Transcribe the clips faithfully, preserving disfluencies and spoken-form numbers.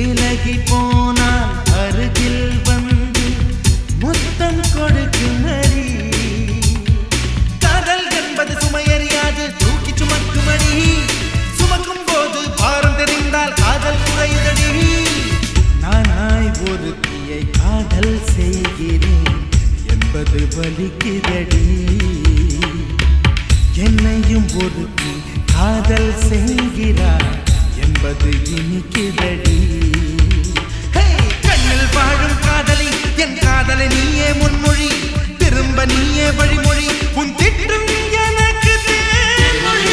விலகி போனால் அருகில் வந்து முத்தம் கொடுக்கும் அடி. காதல் என்பது சுமையறியாது தூக்கி சுமக்கும் அடி. சுமக்கும் போது பாரம் தெரிந்தால் காதல் குறையுதடி. நானாய் ஒருத்தியை காதல் செய்கிறேன் என்பது வலிக்குதடி. என்னையும் ஒருத்தி காதல் செய்கிறார் என்பது இனிக்குதடி. கண்ணில் வாழும் காதலி என் காதலை நீயே முன்மொழி. திரும்ப நீயே வழிமொழி. உன் திட்டம் எனக்கு தேன்மொழி.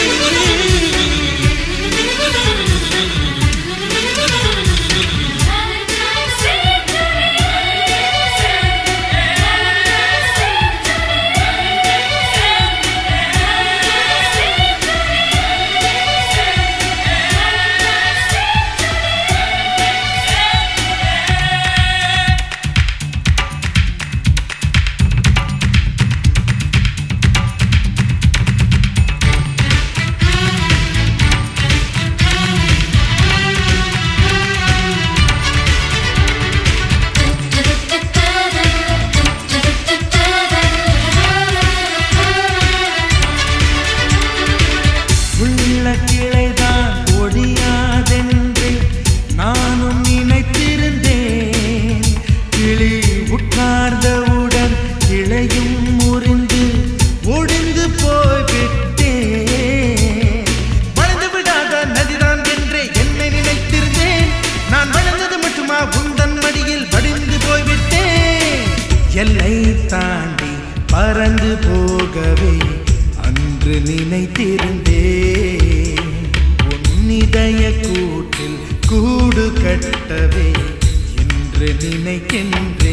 கிளைதான் ஒடியாதென்று நானும் நினைத்திருந்தேன். கிளி உட்கார்ந்தவுடன் கிளையும் முறிந்து ஒடிந்து போய்விட்டேன். வளர்ந்து விடாத நதிதான் என்றே என்னை நினைத்திருந்தேன். நான் வளர்ந்தது மட்டுமா உந்தன் மடியில் வடிந்து போய்விட்டேன். எல்லை தாண்டி பறந்து போகவே அன்று நினைத்திருந்தேன். உன்னிதய கூட்டில் கூடு கட்டவே என்று நினைக்கின்றேன்.